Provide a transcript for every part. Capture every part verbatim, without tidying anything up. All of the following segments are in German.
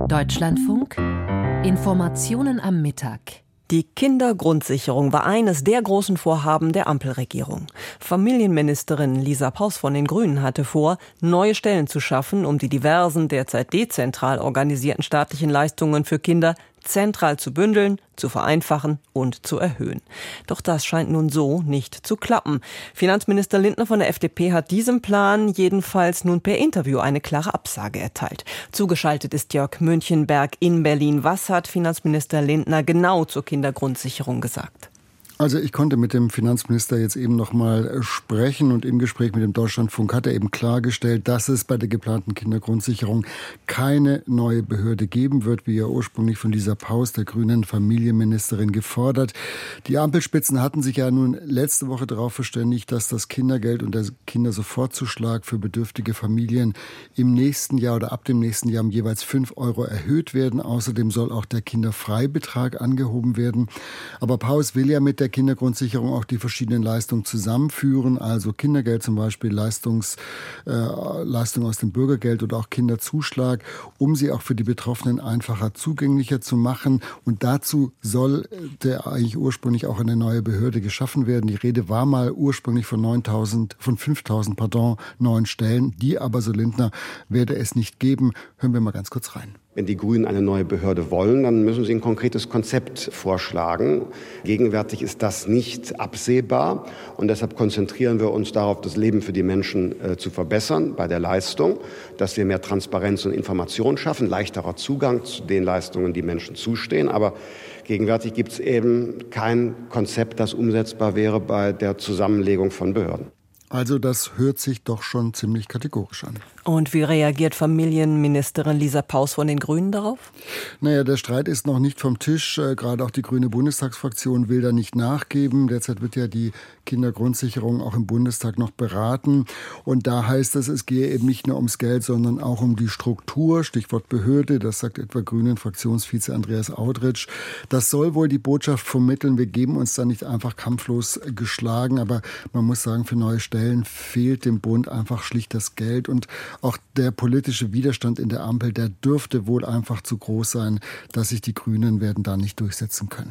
Deutschlandfunk Informationen am Mittag. Die Kindergrundsicherung war eines der großen Vorhaben der Ampelregierung. Familienministerin Lisa Paus von den Grünen hatte vor, neue Stellen zu schaffen, um die diversen, derzeit dezentral organisierten staatlichen Leistungen für Kinder zentral zu bündeln, zu vereinfachen und zu erhöhen. Doch das scheint nun so nicht zu klappen. Finanzminister Lindner von der F D P hat diesem Plan jedenfalls nun per Interview eine klare Absage erteilt. Zugeschaltet ist Jörg Münchenberg in Berlin. Was hat Finanzminister Lindner genau zur Kindergrundsicherung gesagt? Also ich konnte mit dem Finanzminister jetzt eben noch mal sprechen und im Gespräch mit dem Deutschlandfunk hat er eben klargestellt, dass es bei der geplanten Kindergrundsicherung keine neue Behörde geben wird, wie ja ursprünglich von Lisa Paus, der grünen Familienministerin, gefordert. Die Ampelspitzen hatten sich ja nun letzte Woche darauf verständigt, dass das Kindergeld und der Kindersofortzuschlag für bedürftige Familien im nächsten Jahr oder ab dem nächsten Jahr um jeweils fünf Euro erhöht werden. Außerdem soll auch der Kinderfreibetrag angehoben werden. Aber Paus will ja mit der Kindergrundsicherung auch die verschiedenen Leistungen zusammenführen, also Kindergeld zum Beispiel, Leistungs, äh, Leistung aus dem Bürgergeld oder auch Kinderzuschlag, um sie auch für die Betroffenen einfacher zugänglicher zu machen. Und dazu sollte eigentlich ursprünglich auch eine neue Behörde geschaffen werden. Die Rede war mal ursprünglich von neuntausend, von fünftausend, pardon, neuen Stellen. Die aber, so Lindner, werde es nicht geben. Hören wir mal ganz kurz rein. Wenn die Grünen eine neue Behörde wollen, dann müssen sie ein konkretes Konzept vorschlagen. Gegenwärtig ist das nicht absehbar und deshalb konzentrieren wir uns darauf, das Leben für die Menschen äh, zu verbessern bei der Leistung, dass wir mehr Transparenz und Information schaffen, leichterer Zugang zu den Leistungen, die Menschen zustehen. Aber gegenwärtig gibt es eben kein Konzept, das umsetzbar wäre bei der Zusammenlegung von Behörden. Also das hört sich doch schon ziemlich kategorisch an. Und wie reagiert Familienministerin Lisa Paus von den Grünen darauf? Naja, der Streit ist noch nicht vom Tisch. Gerade auch die grüne Bundestagsfraktion will da nicht nachgeben. Derzeit wird ja die Kindergrundsicherung auch im Bundestag noch beraten. Und da heißt es, es gehe eben nicht nur ums Geld, sondern auch um die Struktur. Stichwort Behörde, das sagt etwa Grünen-Fraktionsvize Andreas Audretsch. Das soll wohl die Botschaft vermitteln, wir geben uns da nicht einfach kampflos geschlagen. Aber man muss sagen, für neue Stellen fehlt dem Bund einfach schlicht das Geld. Und auch der politische Widerstand in der Ampel, der dürfte wohl einfach zu groß sein, dass sich die Grünen werden da nicht durchsetzen können.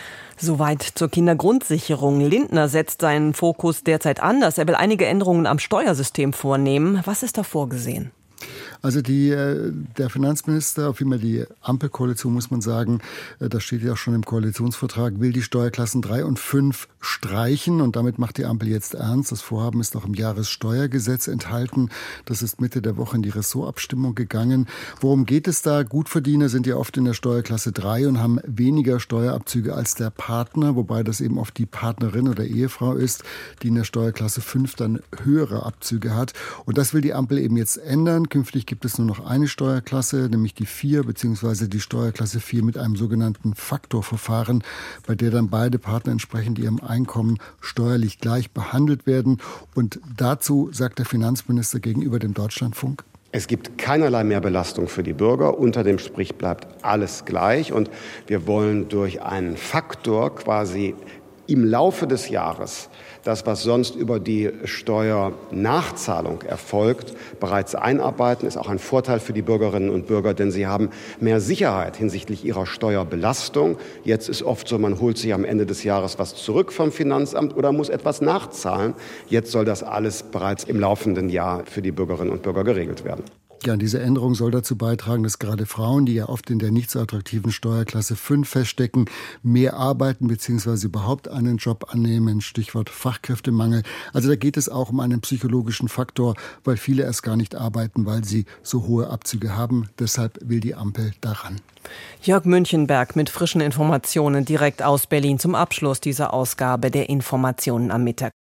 Soweit zur Kindergrundsicherung. Lindner setzt seinen Fokus derzeit anders. Er will einige Änderungen am Steuersystem vornehmen. Was ist da vorgesehen? Also die, der Finanzminister, vielmehr die Ampelkoalition, muss man sagen, das steht ja auch schon im Koalitionsvertrag, will die Steuerklassen drei und fünf streichen und damit macht die Ampel jetzt ernst. Das Vorhaben ist auch im Jahressteuergesetz enthalten. Das ist Mitte der Woche in die Ressortabstimmung gegangen. Worum geht es da? Gutverdiener sind ja oft in der Steuerklasse drei und haben weniger Steuerabzüge als der Partner, wobei das eben oft die Partnerin oder Ehefrau ist, die in der Steuerklasse fünf dann höhere Abzüge hat. Und das will die Ampel eben jetzt ändern. Künftig gibt es nur noch eine Steuerklasse, nämlich die vier, beziehungsweise die Steuerklasse vier mit einem sogenannten Faktorverfahren, bei der dann beide Partner entsprechend ihrem Einkommen steuerlich gleich behandelt werden. Und dazu sagt der Finanzminister gegenüber dem Deutschlandfunk: Es gibt keinerlei Mehrbelastung für die Bürger. Unter dem Strich bleibt alles gleich. Und wir wollen durch einen Faktor quasi im Laufe des Jahres das, was sonst über die Steuernachzahlung erfolgt, bereits einarbeiten. Ist auch ein Vorteil für die Bürgerinnen und Bürger, denn sie haben mehr Sicherheit hinsichtlich ihrer Steuerbelastung. Jetzt ist oft so, man holt sich am Ende des Jahres was zurück vom Finanzamt oder muss etwas nachzahlen. Jetzt soll das alles bereits im laufenden Jahr für die Bürgerinnen und Bürger geregelt werden. Ja, diese Änderung soll dazu beitragen, dass gerade Frauen, die ja oft in der nicht so attraktiven Steuerklasse fünf feststecken, mehr arbeiten bzw. überhaupt einen Job annehmen. Stichwort Fachkräftemangel. Also da geht es auch um einen psychologischen Faktor, weil viele erst gar nicht arbeiten, weil sie so hohe Abzüge haben. Deshalb will die Ampel daran. Jörg Münchenberg mit frischen Informationen direkt aus Berlin zum Abschluss dieser Ausgabe der Informationen am Mittag.